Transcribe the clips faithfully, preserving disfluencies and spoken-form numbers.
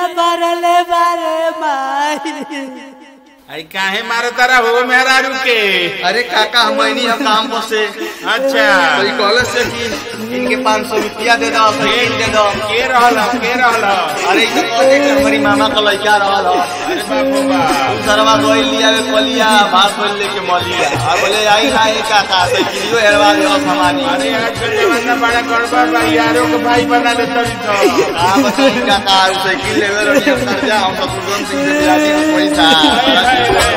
बरले बारे माई आई काहे मारो तारा हो मेहरारू के? अरे काका हम नहीं काम पर से। अच्छा तो कॉलेज से कि इनके पाँच सौ रुपया दे दो, साइकिल दे दो। के रहला के रहला? अरे इधर कॉलेज में हमारी मामा का लड़का रहला। अरे बाबू बा सरवा गोई लिया वे कोलिया बात बोल लेके मौलिया आ बोले आई ना एक काका साइकिलियो हेरवा दे और सामानी। अरे आज के जमाना बड़ा गड़बड़ बा, यारों को भाई बना ले तभी तो। हां बताइए काका साइकिल लेवे रही कर जा हम सब तुरंत सिंह से दिला दी पैसा।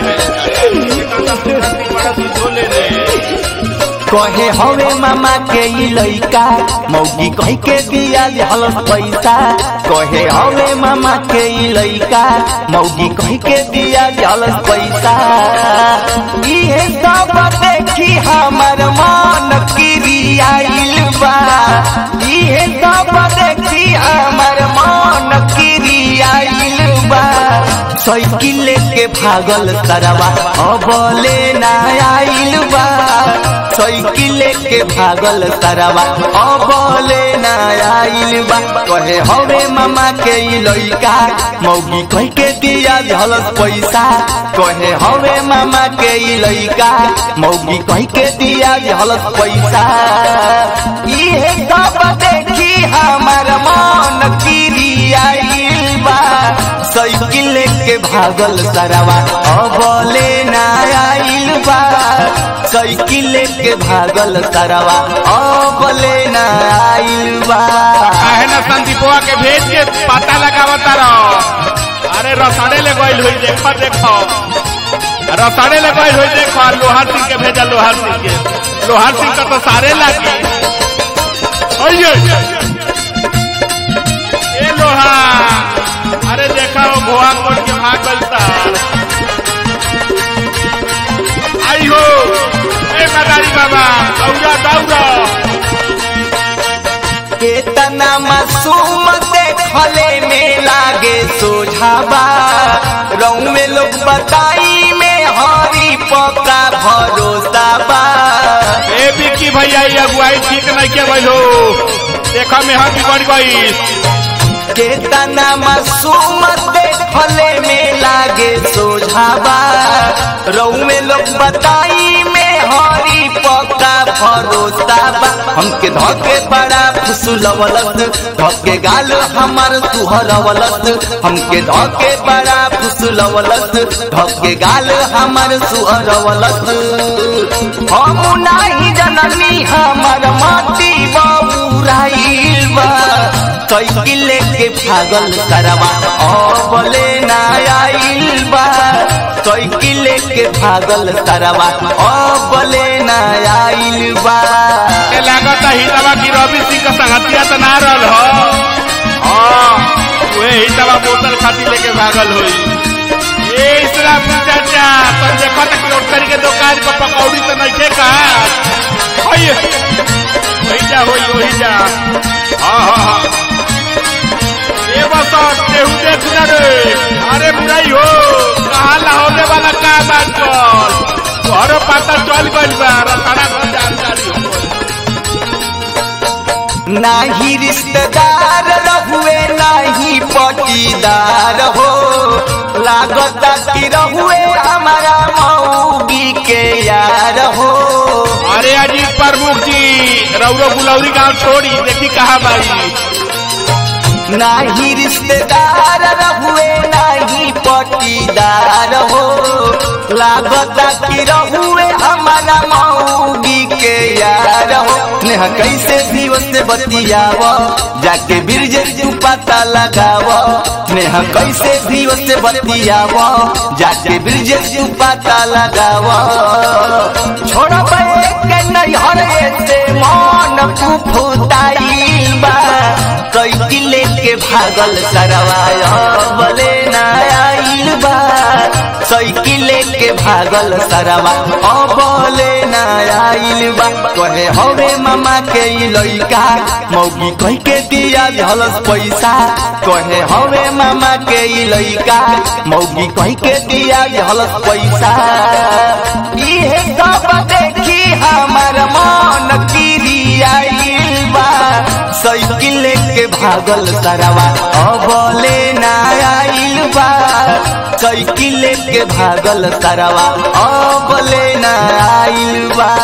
कहे हवे मामा के ई लइका मौगी कह के दिया हल पैसा। कहे हवे मामा के ई लइका मौगी कह के दिया हल पैसा। इहे सब देखी हमर मन किरियाइल बा। इहे सब देखी हमर मन किरियाइल बा। साइकिल लेके भागल सरवा अबले ना आइल बा। साइकिल लेके भागल सरवा अबले ना आइल बा। कहे हवे मामा के ई लइका मौगी कह के दिया झलस पैसा। कहे हवे मामा के ई लइका मौगी कह के दिया झलस पैसा। इहे सब देखी हमर मन किरियाइल बा। साइकिल लेके भागल सरवा अबले ना आइल बा। साइकिल लेके भागल सरवा अबले ना आइल बा। काहे ना संदीपवा के भेज के पता लगावता रहो। अरे रसाड़े ले गइल होई देखो देखो रसाड़े ले गइल होई देखो। लोहार सिंह के भेजा लोहार सिंह के। लोहार सिंह का तो सारे लागी। ओये ए लोहा अरे देखा वो भुआ कोट के भागल था। आई हो ए मदारी बाबा दौड़ा दौड़ा। केतना मासूम देखले में लागे सोझाबा। रऊ में लोग बताई में हरी पका भरोसा बा। ए बिक्की भैया ये अगुवाई ठीक नहीं के भइलो। देखा में हम बिगड़ गई। केतना मासूम देखले में लागे सोझाबा। रऊ में लोग बताई में हरी पका भरोसा बा। हमके धके बड़ा फुसलवलत धके गाल हमार सुहरवलत। हमके धके बड़ा फुसलवलत धके गाल हमार सुहरवलत। हम नाही जननी हमर माटी बाबूराइल बा। साइकिल लेके भागल सरवा अबले ना आइल बा। साइकिल लेके भागल सरवा अबले ना आइल बा। के लागत ही दवा की रवि सिंह का संगतिया तो ना रहल हो। हां वे ही दवा बोतल खाती लेके भागल होई। ए इसरा चाचा तो देखो तक रोटरी के दुकान पर पकौड़ी तो नहीं थे का। ओए वही जा होई वही जा। हां हां हां ए बस केहू देख ना रे। अरे बुराई हो कहाँ लाहौले वाला का बात कर घरों पता चल गइल बा। रसाड़ा घर जानकारी हो नाही रिश्तेदार रहुए नाही पटीदार हो। लागत कि रहुए हमारा मौगी के यार हो। अरे अजीत प्रमुख जी रौरो गुलौरी गांव छोड़ी देखी कहा बाई। नाही रिश्तेदार रहुए नाही पटीदार हो। लागत कि रहुए हमारा मौगी के यार हो। नेहा कैसे जीव से बतियाव जाके बिरजे तू पता लगाव। नेहा कैसे जीव से बतियाव जाके बिरजे तू पता लगाव। छोड़ के नहीं हरे से मन फुफुताइल बा। साइकिल लेके भागल सरवा अबले ना आइल बा। साइकिल लेके भागल सरवा अबले ना आइल बा। कहे हवे मामा के ई लइका मौगी कह के दिया झलस पैसा। कहे हवे मामा के ई लइका मौगी कह के दिया झलस पैसा। इहे सब देखी हमर मन किरियाइल बा। साइकिल लेके भागल सरवा अबले ना आइल बा साइकिल लेके भागल सरवा अबले ना आइल बा